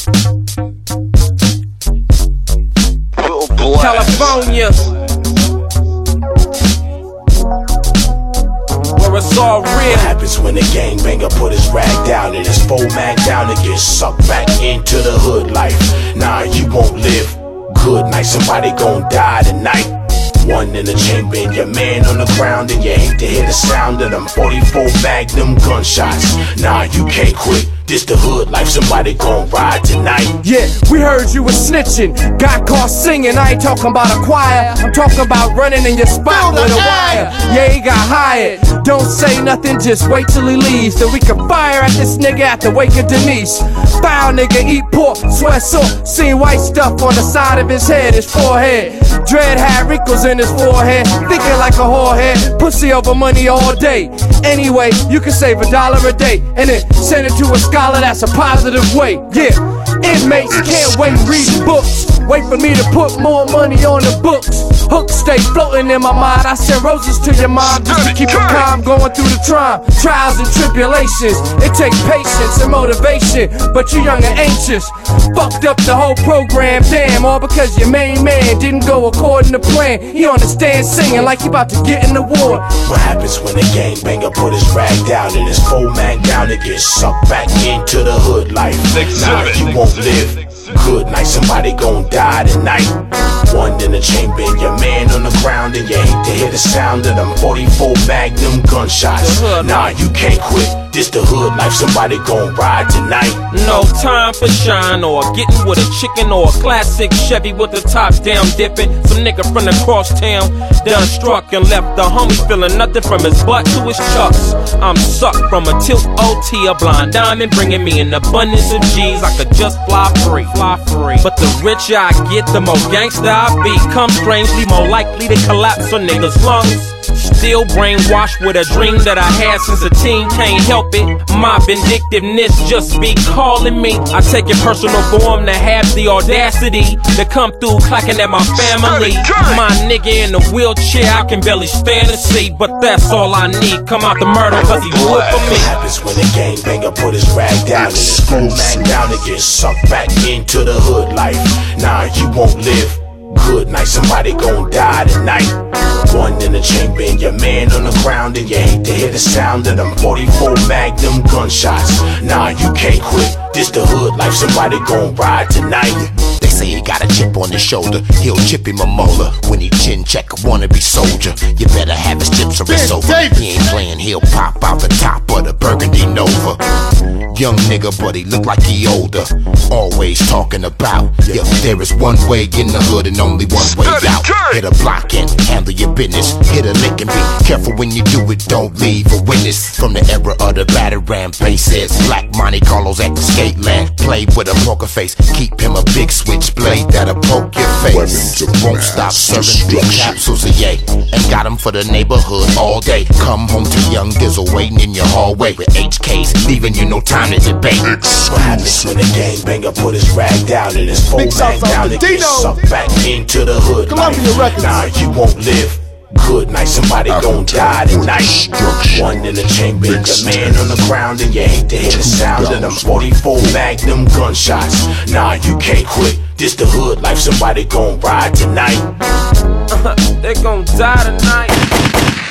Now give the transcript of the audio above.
California, where it's all real. What happens when the gangbanger put his rag down and his full mag down and gets sucked back into the hood life? Nah, you won't live good night, somebody gon' die tonight. One in the chamber and your man on the ground, and you hate to hear the sound of them 44 Magnum gunshots. Nah, you can't quit. This the hood life, somebody gon' ride tonight. Yeah, we heard you was snitching, got caught singing. I ain't talking about a choir, I'm talking about running in your spot with a wire. Yeah, he got hired. Don't say nothing, just wait till he leaves, so we can fire at this nigga at the wake of Denise. Foul nigga, eat pork, sweat sore. Seen white stuff on the side of his head, his forehead. Dread had wrinkles in his forehead, thinking like a whorehead. Pussy over money all day. Anyway, you can save $1 a day and then send it to a scholar, that's a positive way. Yeah, inmates can't wait, read books. Wait for me to put more money on the books. Hooks stay floating in my mind. I send roses to your mom just to keep her calm going through the trials and tribulations. It takes patience and motivation, but you young and anxious. Fucked up the whole program, damn, all because your main man didn't go according to plan. He on the stand singing like he about to get in the war. What happens when the gangbanger put his rag down and his full mag down and gets sucked back into the hood life? Nah, you won't live good night, somebody gon' die tonight. One in the chamber and your man on the ground, and you hate to hear the sound of them 44 Magnum gunshots. Nah, you can't quit. This the hood life, somebody gon' ride tonight. No time for shine or getting with a chicken or a classic Chevy with the top down dipping. Some nigga from the crosstown done struck and left the homie feeling nothing from his butt to his chucks. I'm sucked from a tilt OT, a blind diamond, bringing me an abundance of G's. I could just fly free. But the richer I get, the more gangsta I be. Come strangely more likely to collapse on niggas' lungs. Still brainwashed with a dream that I had since a teen, can't help it. My vindictiveness just be calling me. I take it personal form to have the audacity to come through clacking at my family. My nigga in the wheelchair, I can barely stand to see, but that's all I need. Come out the murder cause he wood for me. What happens when the gangbanger put his rag down and his full mag down and gets sucked back into the hood life? Nah, you won't live good night, somebody gon' die tonight. One in the chamber and your man on the ground, and you hate to hear the sound of them 44 Magnum gunshots. Nah, you can't quit. This the hood life, somebody gon' ride tonight. They say he got a chip on his shoulder, he'll chip him a molar. When he chin check a wannabe soldier, you better have his chips or it's over. He ain't playing, he'll pop out the top of the Burgundy Nova. Young nigga, but he look like he older. Always talking about, yeah, there is one way in the hood and only one way out. Hit a block and handle your business. Hit a lick and be careful when you do it, don't leave a witness. From the era of the battering bass heads, Black Monte Carlos at the skate land. Play with a poker face, keep him a big switchblade that'll poke your face. Won't stop serving big capsules of yay, and got him for the neighborhood all day. Come home to young Dizzle waiting in your hallway with HKs, leaving you no time to debate. What happens when the gangbanger put his rag down and his full mag down and gets sucked back into the hood life? Nah, you won't live good night, somebody gon' die tonight. One in the chamber and your man on the ground, and you hate to hear the sound of them 44 Magnum gunshots. Nah, you can't quit. This the hood life, somebody gon' ride tonight. They gon' die tonight.